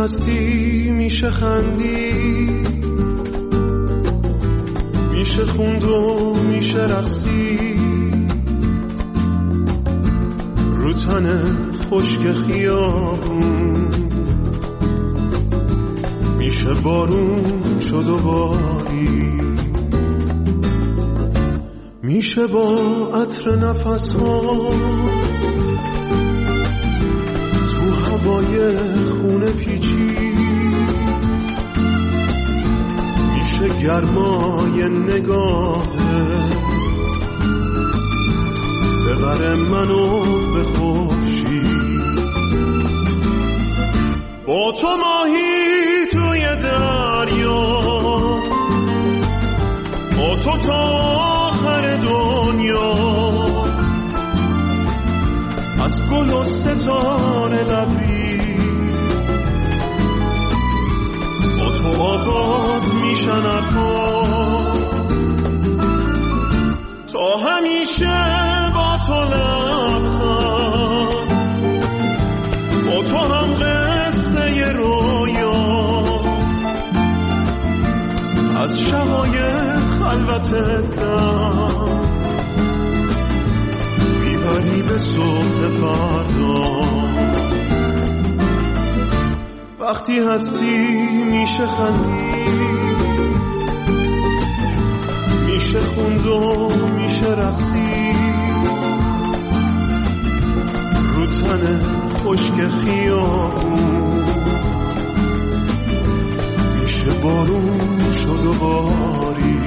هستی میشه خندی، میشه خوند و میشه رقصی، رو تن خشک خیابون میشه بارون شد و باری، میشه با عطر نفس‌ها تو هوای خونه پیچی، میشه گرمای نگاهه ببره منو به خورشید، با تو ماهی توی دریا، با تو تا آخر دنیا، از گل و ستاره لبریز، با تو آغاز میشن حرفا، تا همیشه با تو لبخند، با تو هم قصه رویا، از شبای خلوت دم میبری به صبح فردا. وقتی هستی میشه خندی، میشه خوند و میشه رقصی، رو تن خشک خیابون میشه بارون شد و باری.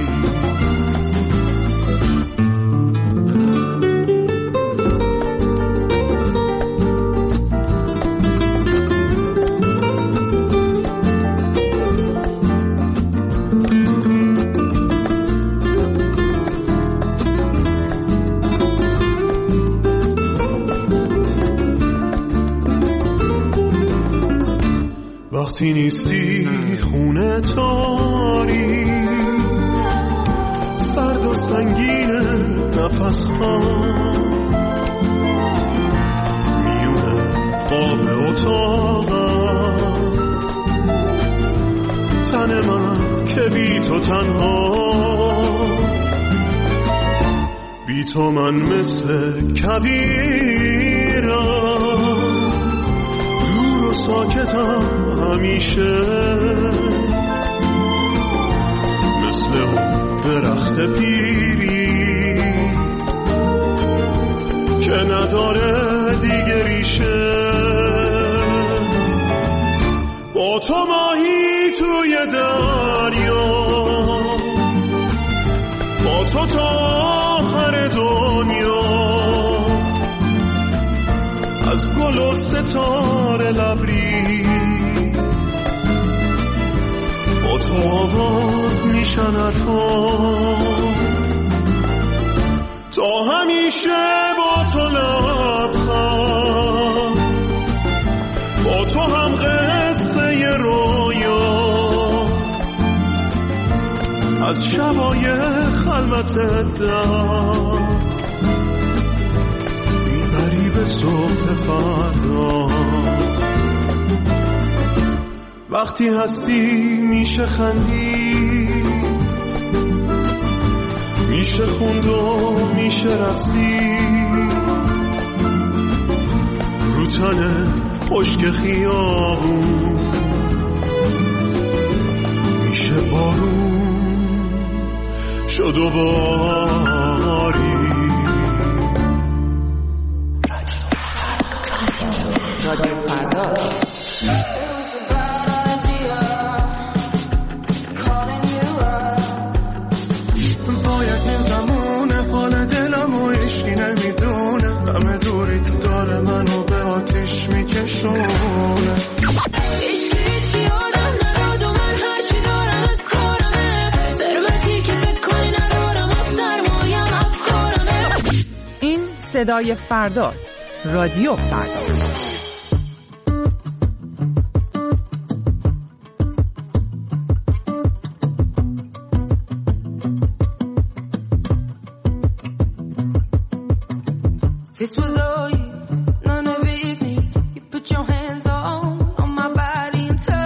وقتی نیستی خونه تاری، سرد و سنگین نفس ها، میونه قاب اتاقم، تن من که بی تو تنها، بی تو من مثل کویرم، دور و ساکتم همیشه، مثل اون درخت پیری که نداره دیگه ریشه، با تو ماهی توی دریا، با تو تا آخر دنیا، از گل و ستاره لبریز، با تو آواز میشن حرفا، تا همیشه با تو لبخند، با تو هم قصه رویا، از شبای خلوت دم میبری به صبح فردا. وقتی هستی میشه خندی، میشه خوند و میشه رقصی، رو تن خشک خیابون میشه بارون شد و باری. رادیو فردا. باید این زمان حال دلم و عشقی نمیدونه، همه دوری تو داره منو به آتیش میکشونه. هیچی آدم نداد و من هرچی دارم از کارمه، ثروتی که فکر کنی ندارم از سرمایم افکارمه. این صدای فرداست. رادیو فردا. This was all you, none of it me. You put your hands on my body and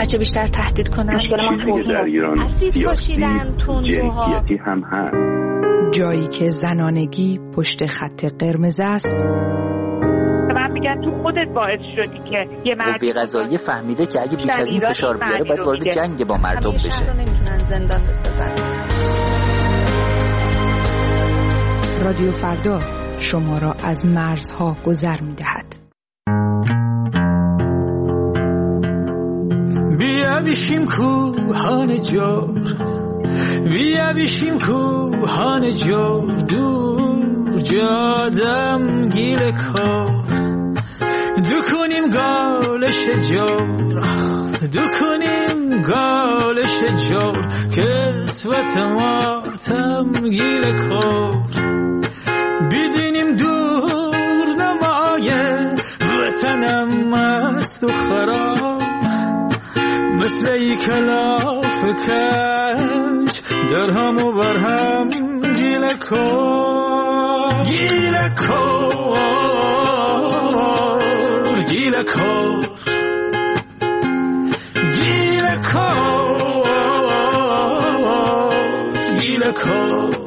بچه بیشتر تهدید کنن. مشکل ما در ایران اسید پاشیدن، تندروها، جنسیتی هم هست. جایی که زنانگی پشت خط قرمز است. من میگن تو خودت باعث شدی که یه مرد قوه قضاییه فهمیده که اگه بیش از این فشار بیاره باید وارد جنگ با مردم بشه. شهر رو نمیتونن زندان بسازن. رادیو فردا شما را از مرزها گذر می‌دهد. بیا بشیم کوهان جور، بیا بشیم کوهان جور، دور جادم گیل کار، دو کنیم گالش جور، دو کنیم گالش جور، کسوت ما تمگیل کار، بیدینیم دور نمایه وطنم مست و خراب، مثل ای کلاف کج در هم و بر هم گیل کار، گیل کار، گیل کار، گیل کار، گیل کار.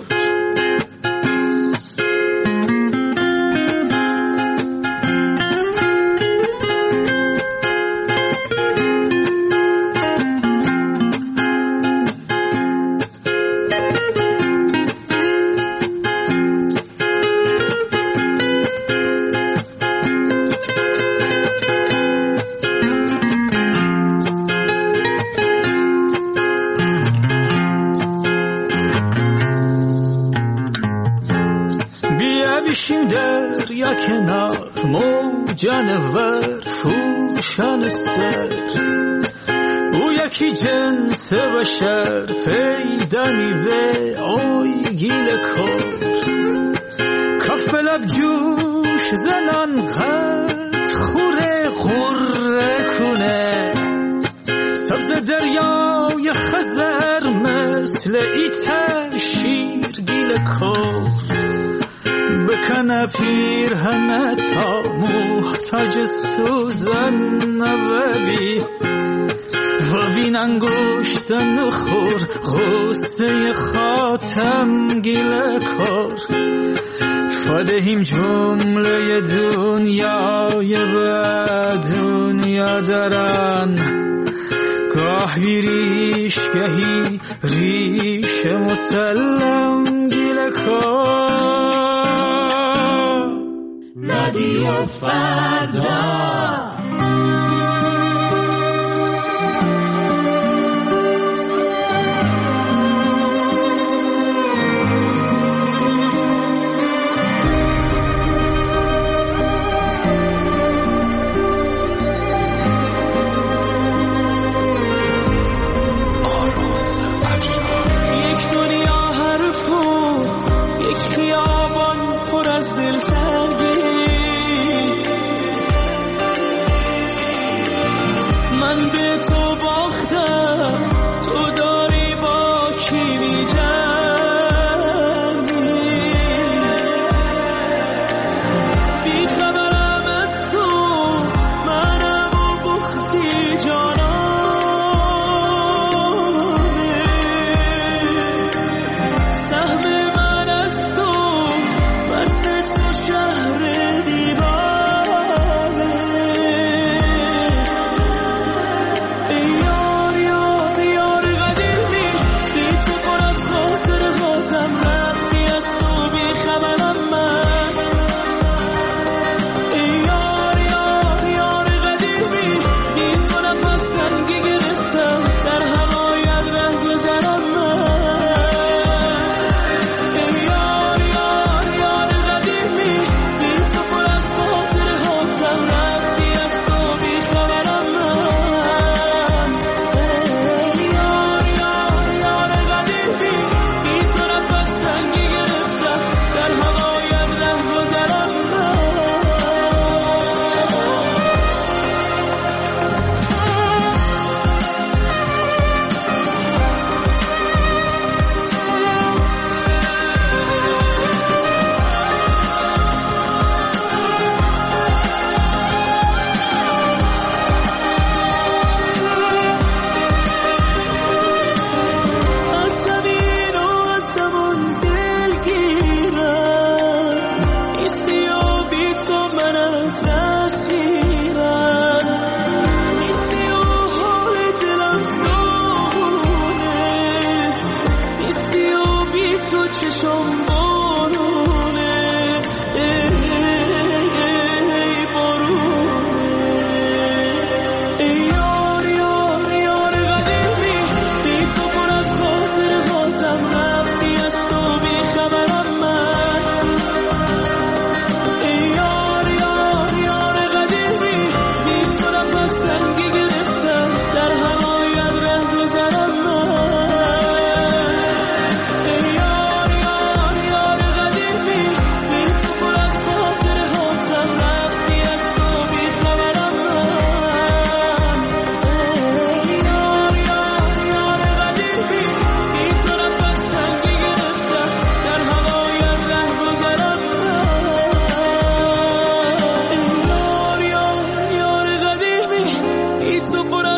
بشیم دریا کنار، موجانور فوشان سر، او یکی جنس بشر پیدانی به آی گیل کار، کف به لب جوش زنان قد خوره خوره کنه، سبز دریای خزر مثل ایت شیر گیل کار، بکنه پیرهن تا محتاج سوزن نبی، و بین انگشت نخور غصه خاتم گیل کار، فدهیم جمله دنیای به دنیا درن، گاه بیریش گهی ریش مسلم گیل کار. رادیو فردا.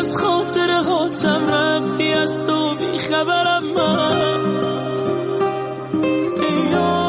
از خاطره هاتم رفتی از تو بیخبرم من.